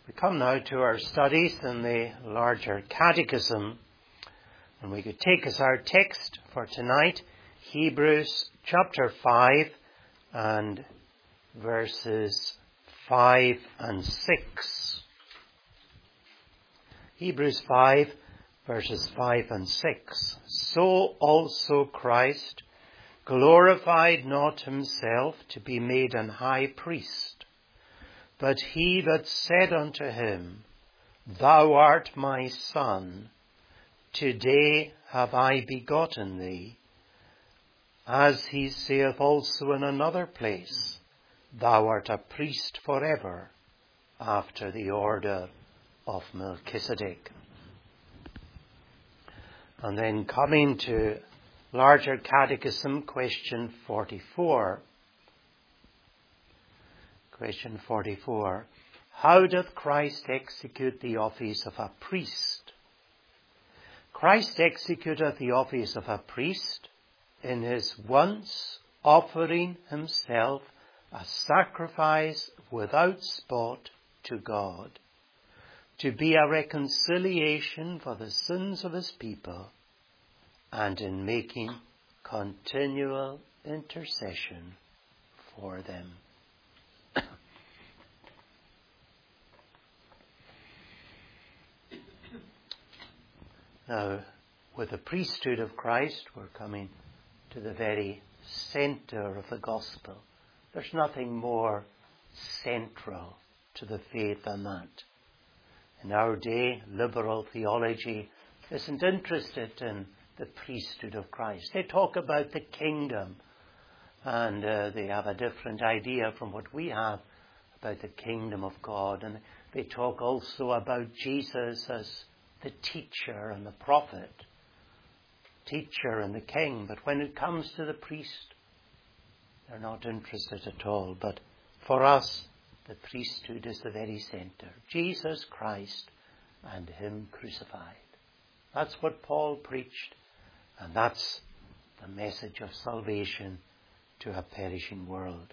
We come now to our studies in the larger catechism, and we could take as our text for tonight Hebrews chapter 5 and verses 5 and 6. Hebrews 5 verses 5 and 6. So also Christ glorified not himself to be made an high priest, but he that said unto him, Thou art my Son, today have I begotten thee. As he saith also in another place, Thou art a priest forever, after the order of Melchizedek. And then coming to larger catechism, question 44. Question 44. How doth Christ execute the office of a priest? Christ executeth the office of a priest in his once offering himself a sacrifice without spot to God, to be a reconciliation for the sins of his people, and in making continual intercession for them. Now, with the priesthood of Christ, we're coming to the very centre of the gospel. There's nothing more central to the faith than that. In our day, liberal theology isn't interested in the priesthood of Christ. They talk about the kingdom, and they have a different idea from what we have about the kingdom of God. And they talk also about Jesus as the teacher and the prophet, teacher and the king. But when it comes to the priest, they're not interested at all. But for us, the priesthood is the very centre. Jesus Christ and him crucified. That's what Paul preached, and that's the message of salvation to a perishing world.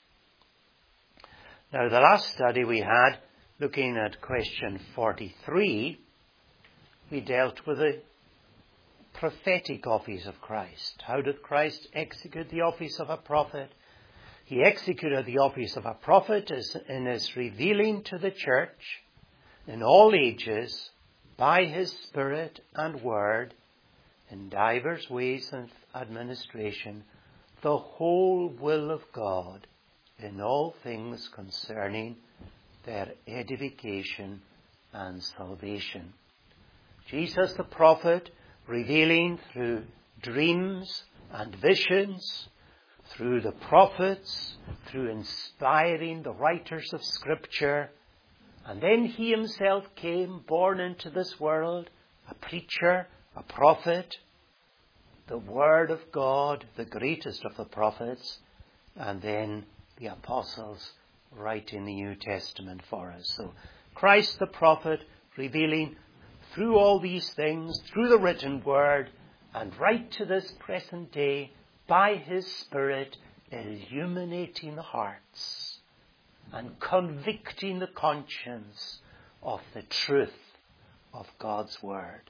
Now, the last study we had, looking at question 43, we dealt with the prophetic office of Christ. How did Christ execute the office of a prophet? He executed the office of a prophet in his revealing to the church in all ages by his Spirit and Word in divers ways of administration the whole will of God in all things concerning their edification and salvation. Jesus the prophet, revealing through dreams and visions, through the prophets, through inspiring the writers of Scripture. And then he himself came, born into this world, a preacher, a prophet, the Word of God, the greatest of the prophets, and then the apostles writing the New Testament for us. So Christ the prophet, revealing through all these things, through the written word, and right to this present day, by his Spirit, illuminating the hearts and convicting the conscience of the truth of God's word.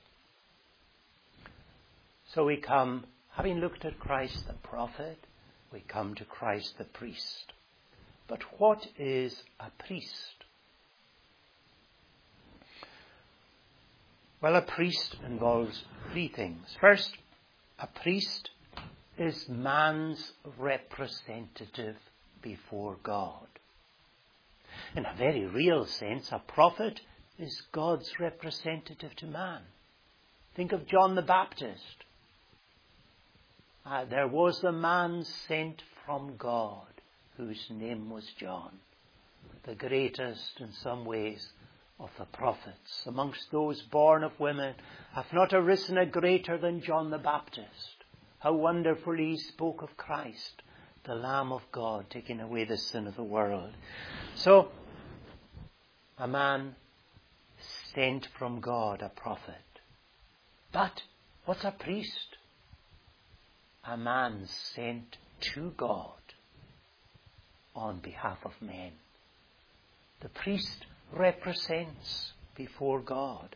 So we come, having looked at Christ the prophet, we come to Christ the priest. But what is a priest? Well, a priest involves three things. First, a priest is man's representative before God. In a very real sense, a prophet is God's representative to man. Think of John the Baptist. There was a man sent from God whose name was John, the greatest in some ways of the prophets. Amongst those born of women hath not arisen a greater than John the Baptist. How wonderfully he spoke of Christ, the Lamb of God, taking away the sin of the world. So, a man sent from God, a prophet. But what's a priest? A man sent to God on behalf of men. The priest represents before God.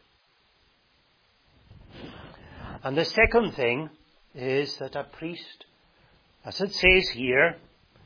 And the second thing is that a priest, as it says here,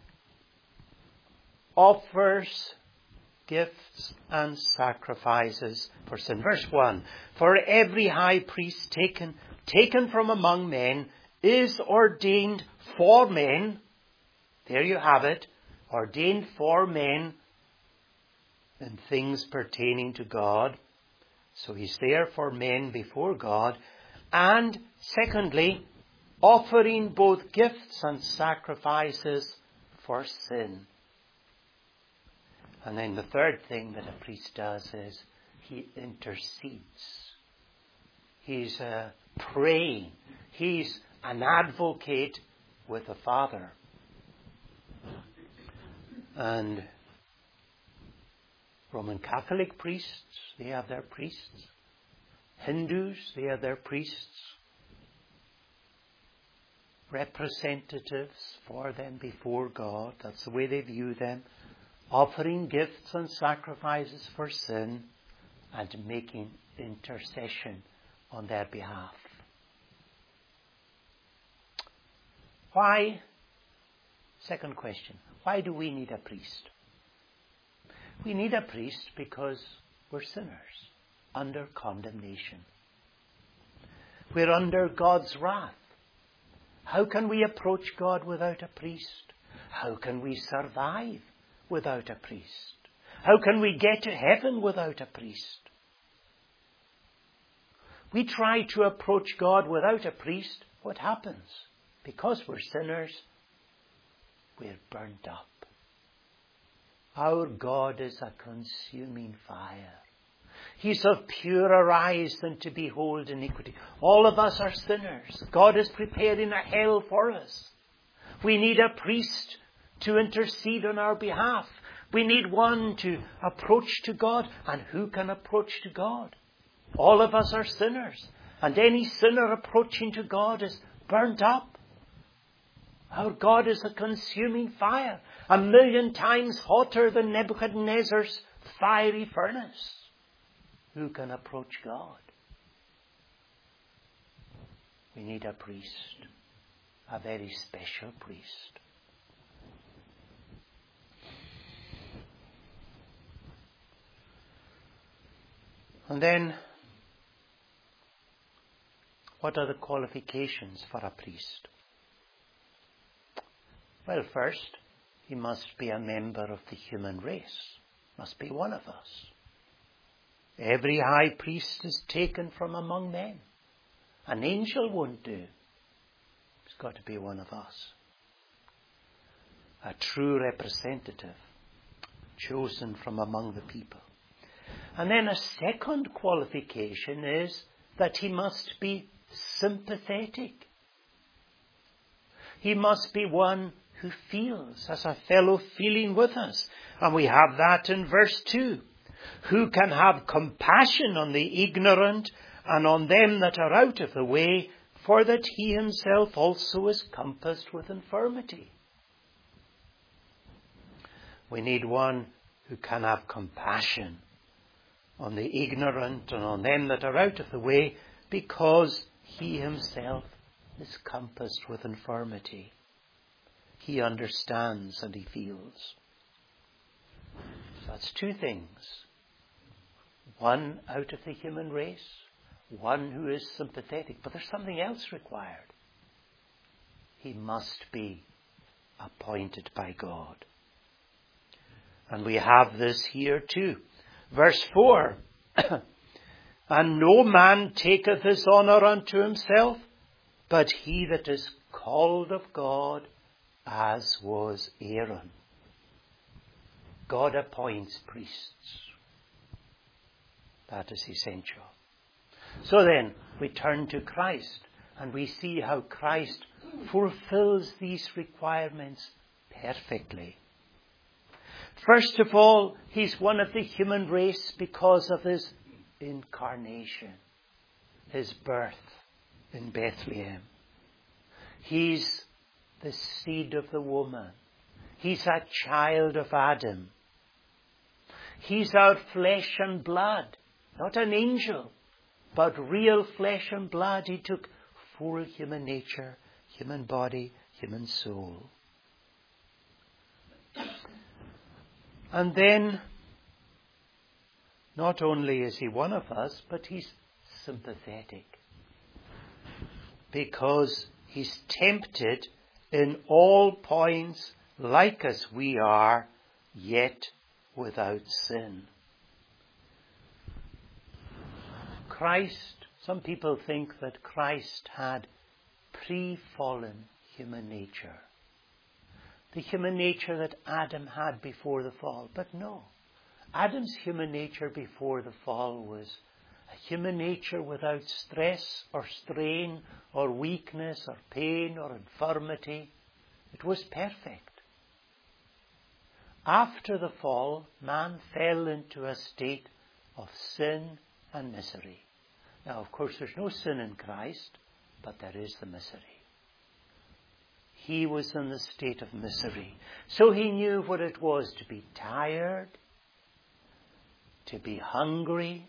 offers gifts and sacrifices for sin. Verse 1, for every high priest taken from among men is ordained for men. There you have it, ordained for men in things pertaining to God. So he's there for men before God. And secondly, offering both gifts and sacrifices for sin. And then the third thing that a priest does is he intercedes. He's praying. He's an advocate with the Father. And Roman Catholic priests, they have their priests. Hindus, they have their priests. Representatives for them before God. That's the way they view them. Offering gifts and sacrifices for sin and making intercession on their behalf. Why? Second question. Why do we need a priest? We need a priest because we're sinners under condemnation. We're under God's wrath. How can we approach God without a priest? How can we survive without a priest? How can we get to heaven without a priest? We try to approach God without a priest. What happens? Because we're sinners, we're burnt up. Our God is a consuming fire. He's of purer eyes than to behold iniquity. All of us are sinners. God is preparing a hell for us. We need a priest to intercede on our behalf. We need one to approach to God. And who can approach to God? All of us are sinners. And any sinner approaching to God is burnt up. Our God is a consuming fire, 1,000,000 times hotter than Nebuchadnezzar's fiery furnace. Who can approach God? We need a priest, a very special priest. And then, what are the qualifications for a priest? Well, first, he must be a member of the human race. Must be one of us. Every high priest is taken from among men. An angel won't do. It's got to be one of us. A true representative, chosen from among the people. And then a second qualification is that he must be sympathetic. He must be one who feels as a fellow feeling with us. And we have that in verse 2. Who can have compassion on the ignorant and on them that are out of the way, for that he himself also is compassed with infirmity. We need one who can have compassion on the ignorant and on them that are out of the way, because he himself is compassed with infirmity. He understands and he feels. So that's two things. One out of the human race, one who is sympathetic. But there's something else required. He must be appointed by God. And we have this here too. Verse 4. And no man taketh his honour unto himself, but he that is called of God, as was Aaron. God appoints priests. That is essential. So then, we turn to Christ, and we see how Christ fulfills these requirements perfectly. First of all, he's one of the human race because of his incarnation, his birth in Bethlehem. He's the seed of the woman. He's a child of Adam. He's our flesh and blood, not an angel, but real flesh and blood. He took full human nature, human body, human soul. And then, not only is he one of us, but he's sympathetic. Because he's tempted in all points like as we are, yet without sin. Christ, some people think that Christ had pre-fallen human nature. The human nature that Adam had before the fall. But no, Adam's human nature before the fall was a human nature without stress or strain or weakness or pain or infirmity. It was perfect. After the fall, man fell into a state of sin and misery. Now, of course, there's no sin in Christ, but there is the misery. He was in the state of misery. So he knew what it was to be tired, to be hungry,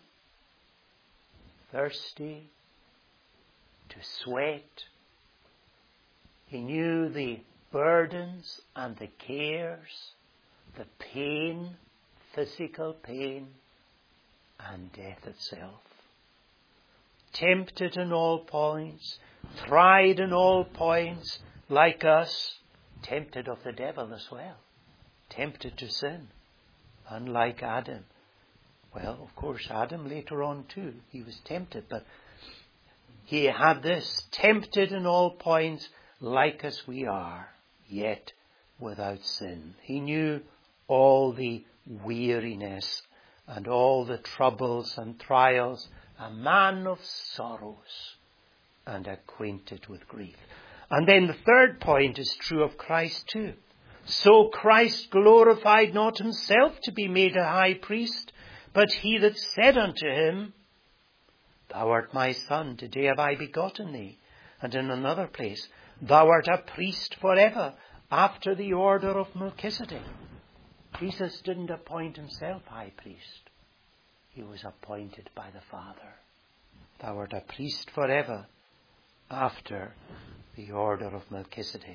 thirsty, to sweat. He knew the burdens and the cares, the pain, physical pain, and death itself. Tempted in all points, tried in all points, like us, tempted of the devil as well, tempted to sin, unlike Adam. Well, of course, Adam later on too, he was tempted, but he had this, tempted in all points, like as we are, yet without sin. He knew all the weariness and all the troubles and trials, a man of sorrows and acquainted with grief. And then the third point is true of Christ too. So Christ glorified not himself to be made a high priest, but he that said unto him, Thou art my son, today have I begotten thee. And in another place, Thou art a priest forever, after the order of Melchizedek. Jesus didn't appoint himself high priest. He was appointed by the Father. Thou art a priest forever, after the order of Melchizedek.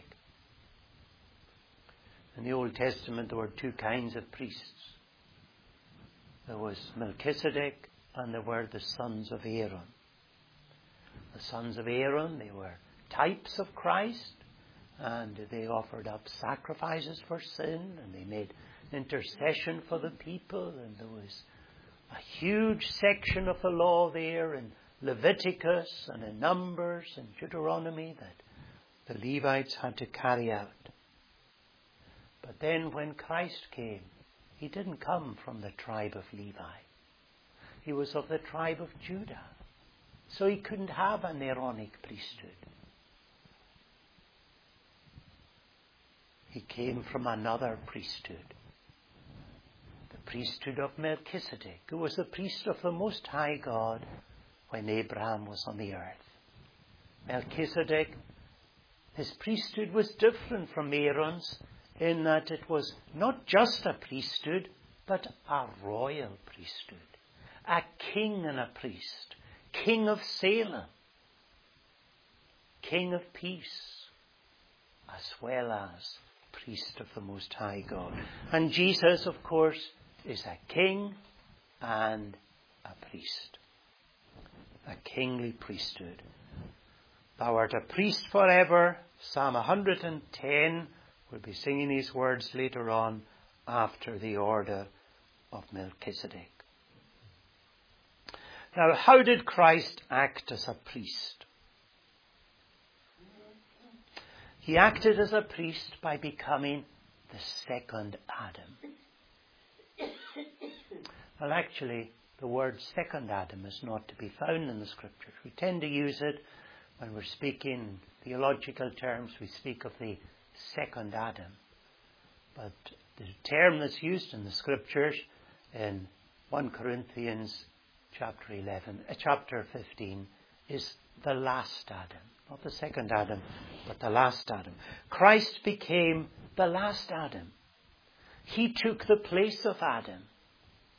In the Old Testament there were two kinds of priests. There was Melchizedek and there were the sons of Aaron. The sons of Aaron, they were types of Christ, and they offered up sacrifices for sin, and they made intercession for the people, and there was a huge section of the law there in Leviticus and in Numbers and Deuteronomy that the Levites had to carry out. But then when Christ came, he didn't come from the tribe of Levi. He was of the tribe of Judah. So he couldn't have an Aaronic priesthood. He came from another priesthood. The priesthood of Melchizedek, who was the priest of the Most High God when Abraham was on the earth. Melchizedek, his priesthood was different from Aaron's in that it was not just a priesthood, but a royal priesthood. A king and a priest. King of Salem. King of peace. As well as priest of the Most High God. And Jesus, of course, is a king and a priest. A kingly priesthood. Thou art a priest forever. Psalm 110. We'll be singing these words later on after the order of Melchizedek. Now, how did Christ act as a priest? He acted as a priest by becoming the second Adam. Well, actually, the word second Adam is not to be found in the Scriptures. We tend to use it when we're speaking theological terms. We speak of the second Adam. But the term that's used in the Scriptures in 1 Corinthians chapter 15 is the last Adam. Not the second Adam, but the last Adam. Christ became the last Adam. He took the place of Adam.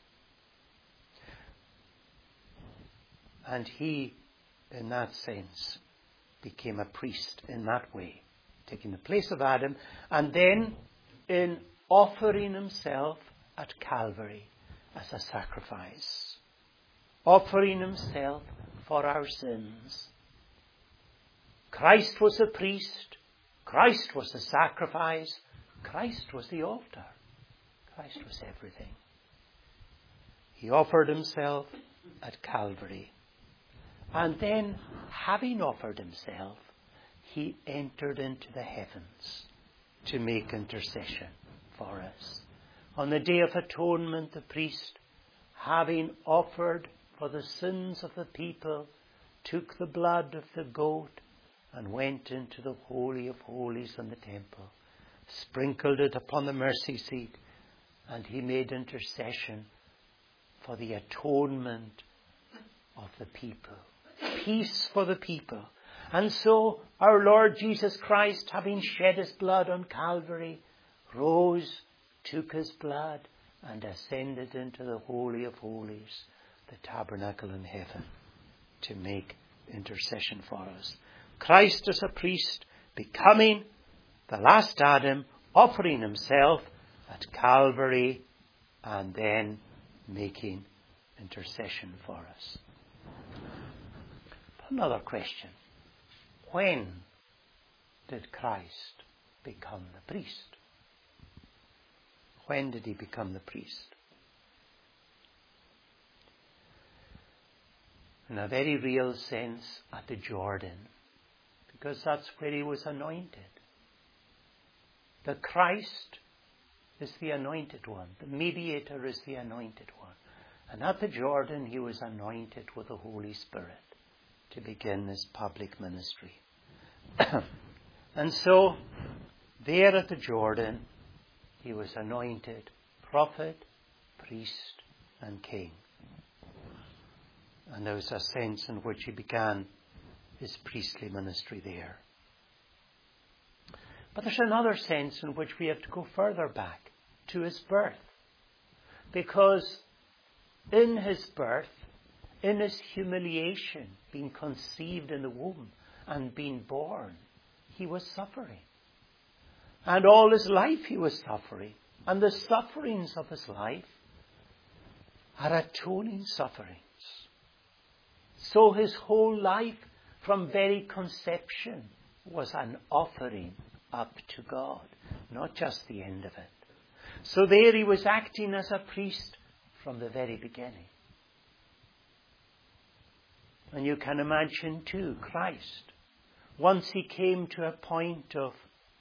And he, in that sense, became a priest in that way, taking the place of Adam, and then in offering himself at Calvary as a sacrifice, offering himself for our sins. Christ was the priest, Christ was the sacrifice, Christ was the altar, Christ was everything. He offered himself at Calvary. And then, having offered himself, he entered into the heavens to make intercession for us. On the Day of Atonement, the priest, having offered for the sins of the people, took the blood of the goat and went into the Holy of Holies in the temple, sprinkled it upon the mercy seat, and he made intercession for the atonement of the people. Peace for the people. And so our Lord Jesus Christ, having shed his blood on Calvary, rose, took his blood, and ascended into the Holy of Holies, the tabernacle in heaven, to make intercession for us. Christ as a priest, becoming the last Adam, offering himself at Calvary, and then making intercession for us. Another question. When did Christ become the priest? When did he become the priest? In a very real sense, at the Jordan, because that's where he was anointed. The Christ is the anointed one. The mediator is the anointed one. And at the Jordan, he was anointed with the Holy Spirit to begin his public ministry. And so, there at the Jordan, he was anointed prophet, priest, and king. And there was a sense in which he began his priestly ministry there. But there's another sense in which we have to go further back to his birth. Because in his birth, in his humiliation, being conceived in the womb and being born, he was suffering. And all his life he was suffering. And the sufferings of his life are atoning sufferings. So his whole life, from very conception, was an offering up to God, not just the end of it. So there he was acting as a priest from the very beginning. And you can imagine too, Christ, once he came to a point of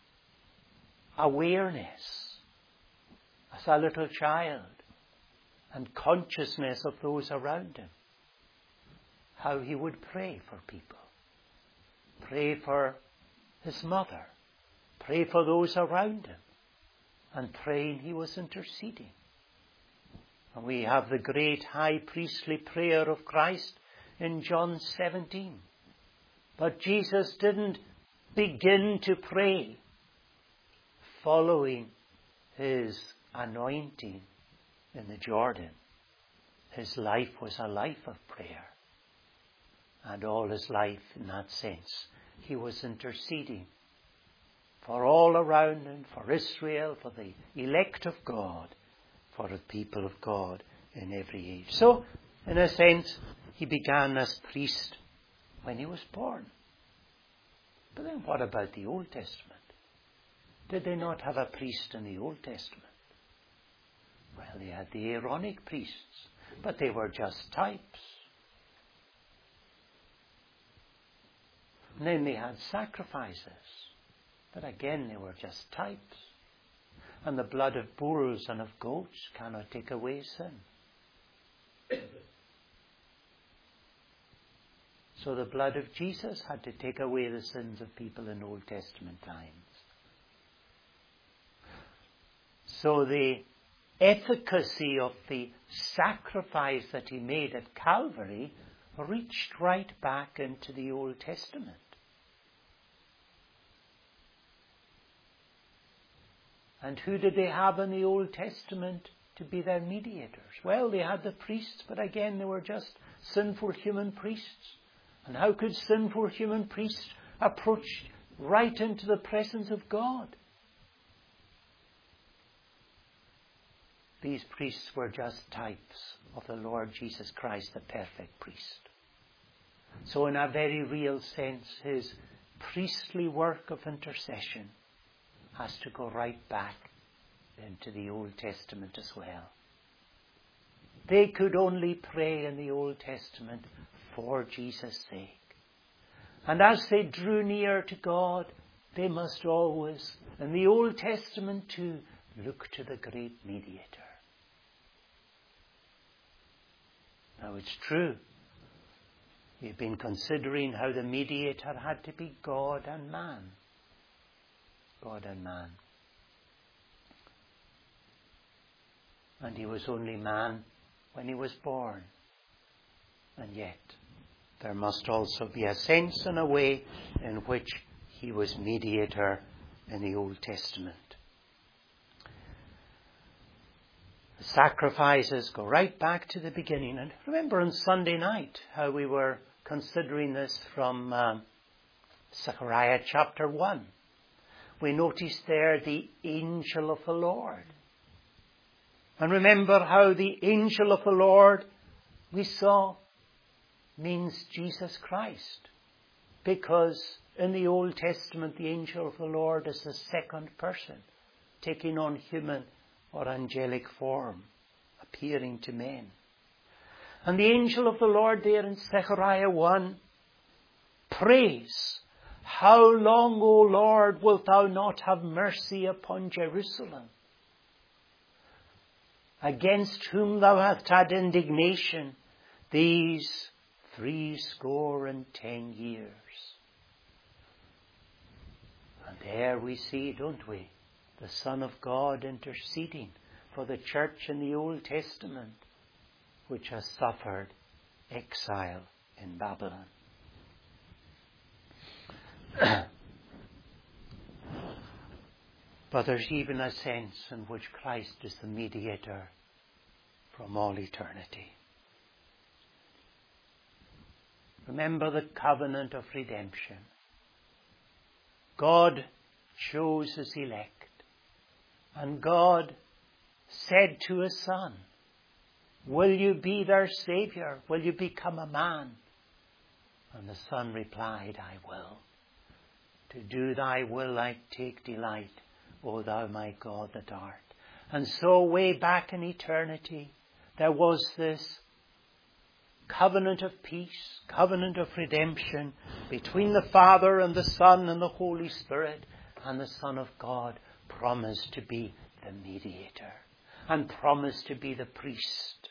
awareness as a little child and consciousness of those around him, how he would pray for people, pray for his mother, pray for those around him, and praying he was interceding. And we have the great high priestly prayer of Christ in John 17. But Jesus didn't begin to pray following his anointing in the Jordan. His life was a life of prayer. And all his life, in that sense, he was interceding for all around him, for Israel, for the elect of God, for the people of God in every age. So, in a sense, he began as priest when he was born. But then what about the Old Testament? Did they not have a priest in the Old Testament? Well, they had the Aaronic priests, but they were just types. And then they had sacrifices, but again they were just types. And the blood of bulls and of goats cannot take away sin. So the blood of Jesus had to take away the sins of people in Old Testament times. So the efficacy of the sacrifice that he made at Calvary reached right back into the Old Testament. And who did they have in the Old Testament to be their mediators. Well, they had the priests, but again, they were just sinful human priests. And how could sinful human priests approach right into the presence of God? These priests were just types of the Lord Jesus Christ, the perfect priest. So in a very real sense, his priestly work of intercession has to go right back into the Old Testament as well. They could only pray in the Old Testament for Jesus' sake. And as they drew near to God, they must always, in the Old Testament too, look to the great mediator. Now it's true, we've been considering how the mediator had to be God and man. God and man. And he was only man when he was born. And yet, there must also be a sense and a way in which he was mediator in the Old Testament. The sacrifices go right back to the beginning. And remember on Sunday night how we were considering this from Zechariah chapter 1. We noticed there the angel of the Lord. And remember how the angel of the Lord, we saw, means Jesus Christ. Because in the Old Testament, the angel of the Lord is the second person, taking on human or angelic form, appearing to men. And the angel of the Lord there in Zechariah 1 prays, "How long, O Lord, wilt thou not have mercy upon Jerusalem, against whom thou hast had indignation these 70 years?" And there we see, don't we, the Son of God interceding for the church in the Old Testament, which has suffered exile in Babylon. But there's even a sense in which Christ is the mediator from all eternity. Remember the covenant of redemption. God chose his elect. And God said to his Son, "Will you be their Saviour? Will you become a man?" And the Son replied, "I will. To do thy will I take delight, O thou my God that art." And so way back in eternity, there was this covenant of peace, covenant of redemption between the Father and the Son and the Holy Spirit, and the Son of God promised to be the mediator and promised to be the priest.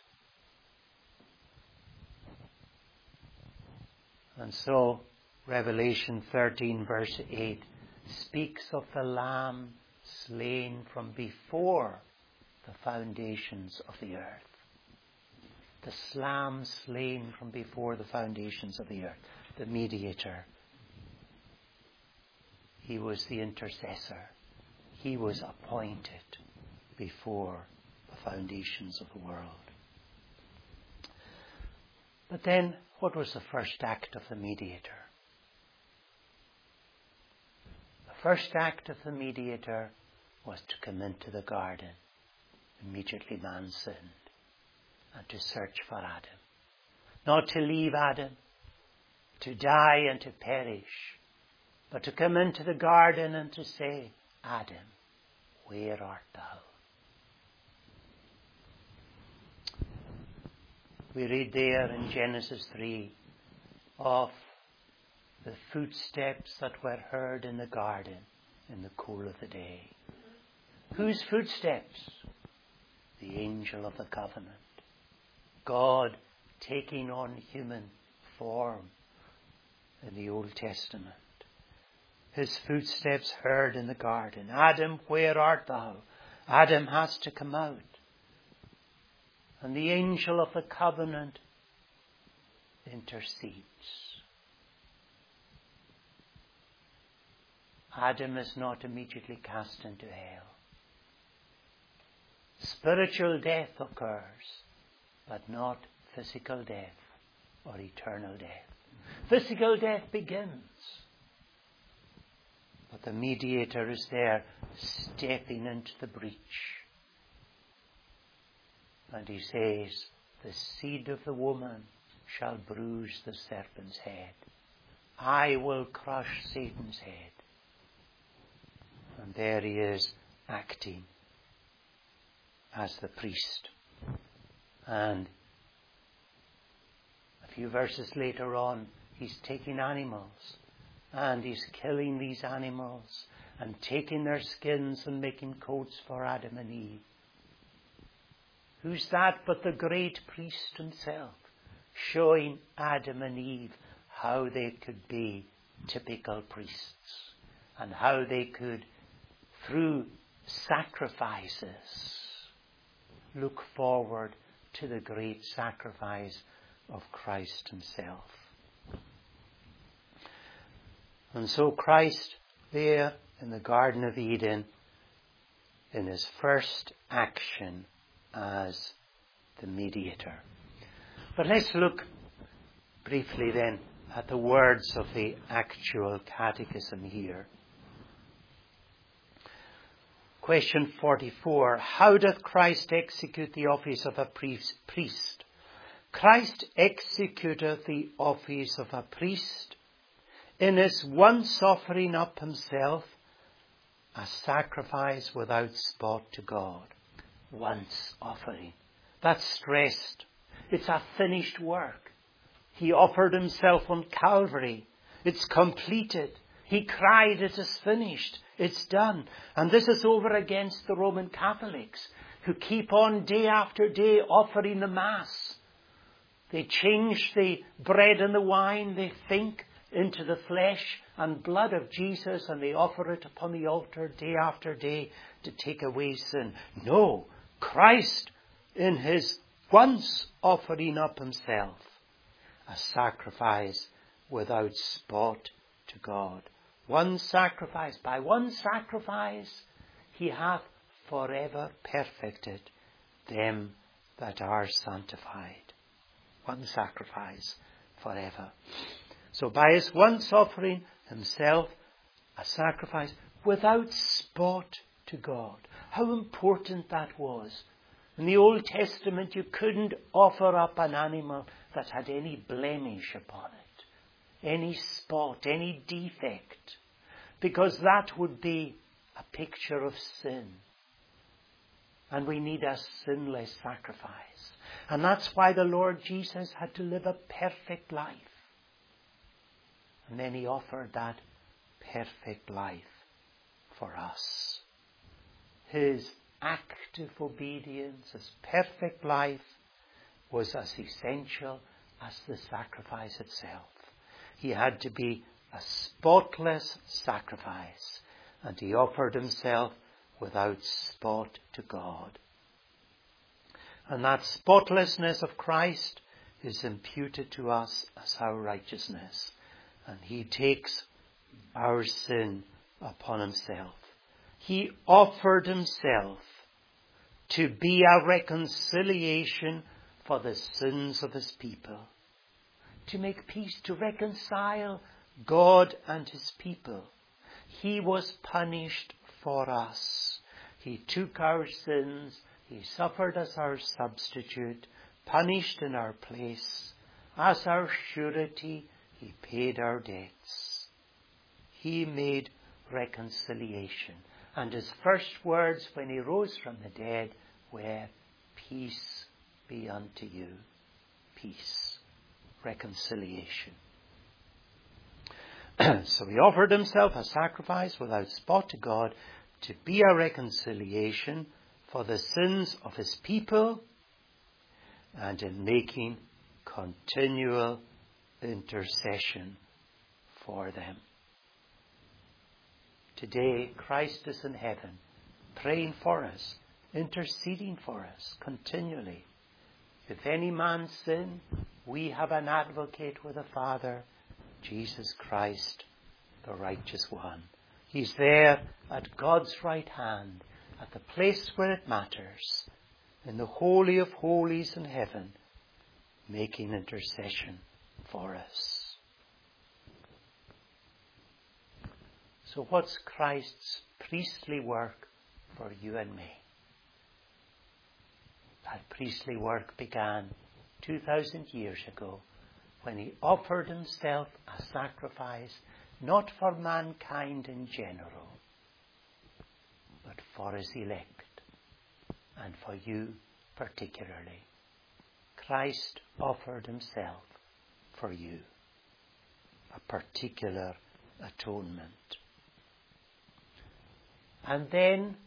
And so Revelation 13 verse 8 speaks of the Lamb slain from before the foundations of the earth. The Lamb slain from before the foundations of the earth. The mediator. He was the intercessor. He was appointed before the foundations of the world. But then, what was the first act of the mediator? The first act of the mediator was to come into the garden. Immediately man sinned. And to search for Adam. Not to leave Adam, to die and to perish, but to come into the garden and to say, "Adam, where art thou?" We read there in Genesis 3 of the footsteps that were heard in the garden in the cool of the day. Whose footsteps? The angel of the covenant. God taking on human form in the Old Testament. His footsteps heard in the garden. "Adam, where art thou?" Adam has to come out. And the angel of the covenant intercedes. Adam is not immediately cast into hell. Spiritual death occurs, but not physical death or eternal death. Physical death begins, but the mediator is there stepping into the breach. And he says, the seed of the woman shall bruise the serpent's head. I will crush Satan's head. And there he is acting as the priest. And a few verses later on, he's taking animals and he's killing these animals and taking their skins and making coats for Adam and Eve. Who's that but the great priest himself, showing Adam and Eve how they could be typical priests and how they could, through sacrifices, look forward to the great sacrifice of Christ himself. And so Christ, there in the Garden of Eden, in his first action as the mediator. But let's look briefly then at the words of the actual catechism here. Question 44. How doth Christ execute the office of a priest? Christ executeth the office of a priest in his once offering up himself a sacrifice without spot to God. Once offering. That's stressed. It's a finished work. He offered himself on Calvary. It's completed. He cried, it is finished. It's done. And this is over against the Roman Catholics who keep on day after day offering the Mass. They change the bread and the wine, they think, into the flesh and blood of Jesus, and they offer it upon the altar day after day to take away sin. No, Christ, in his once offering up himself, a sacrifice without spot to God. One sacrifice, by one sacrifice, he hath forever perfected them that are sanctified. One sacrifice forever. So by his once offering himself, a sacrifice without spot to God. How important that was. In the Old Testament, you couldn't offer up an animal that had any blemish upon it, any spot, any defect, because that would be a picture of sin. And we need a sinless sacrifice. And that's why the Lord Jesus had to live a perfect life. And then he offered that perfect life for us. His active obedience, his perfect life, was as essential as the sacrifice itself. He had to be a spotless sacrifice, and he offered himself without spot to God. And that spotlessness of Christ is imputed to us as our righteousness. And he takes our sin upon himself. He offered himself to be a reconciliation for the sins of his people. To make peace, to reconcile God and his people. He was punished for us. He took our sins. He suffered as our substitute, punished in our place. As our surety, he paid our debts. He made reconciliation. And his first words when he rose from the dead were, peace be unto you. Peace. Reconciliation. So he offered himself a sacrifice without spot to God to be a reconciliation for the sins of his people and in making continual intercession for them. Today, Christ is in heaven, praying for us, interceding for us continually. If any man sin, we have an advocate with the Father, Jesus Christ, the righteous one. He's there at God's right hand, at the place where it matters, in the Holy of Holies in heaven, making intercession for us. So what's Christ's priestly work for you and me? That priestly work began 2,000 years ago when he offered himself a sacrifice not for mankind in general, but for his elect and for you particularly. Christ offered himself for you, a particular atonement. And then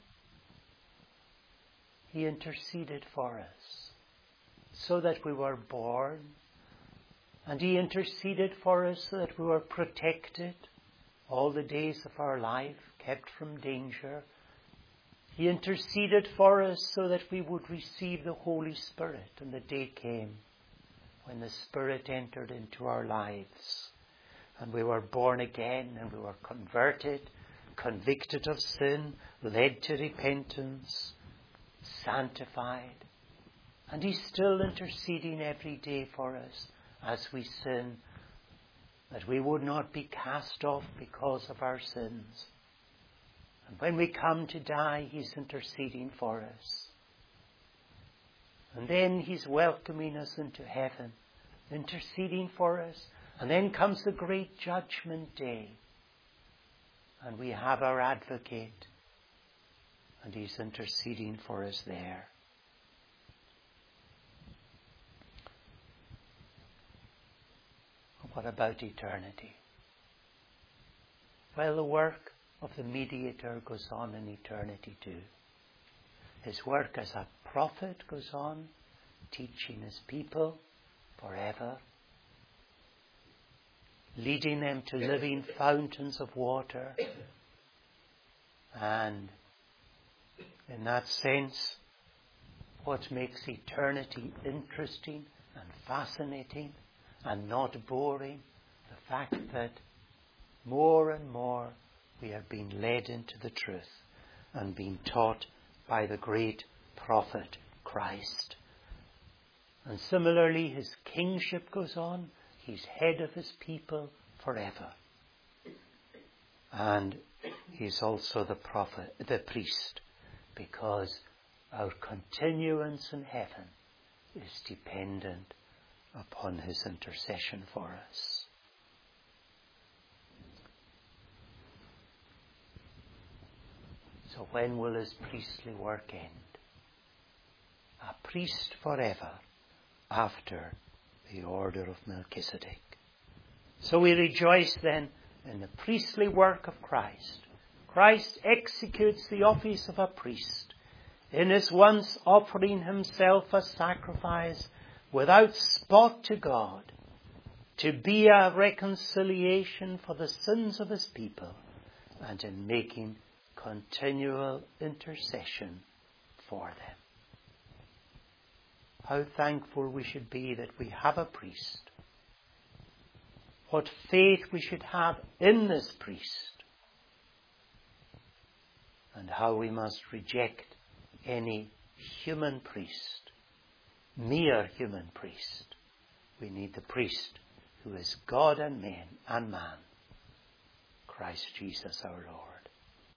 he interceded for us so that we were born, and he interceded for us so that we were protected all the days of our life, kept from danger. He interceded for us so that we would receive the Holy Spirit, and the day came when the Spirit entered into our lives and we were born again and we were converted, convicted of sin, led to repentance, sanctified. And he's still interceding every day for us as we sin, that we would not be cast off because of our sins. And when we come to die, he's interceding for us. And then he's welcoming us into heaven, interceding for us. And then comes the great judgment day. And we have our advocate, and he's interceding for us there. What about eternity? Well, the work of the mediator goes on in eternity too. His work as a prophet goes on, teaching his people forever, leading them to living fountains of water. And in that sense, what makes eternity interesting and fascinating and not boring, the fact that more and more we are being led into the truth and being taught by the great prophet Christ. And similarly, his kingship goes on. He's head of his people forever. And he's also the priest, because our continuance in heaven is dependent upon his intercession for us. So when will his priestly work end? A priest forever after the order of Melchizedek. So we rejoice then in the priestly work of Christ. Christ executes the office of a priest in his once offering himself a sacrifice without spot to God, to be a reconciliation for the sins of his people, and in making continual intercession for them. How thankful we should be that we have a priest. What faith we should have in this priest. And how we must reject any human priest, mere human priest. We need the priest who is God and man, Christ Jesus our Lord.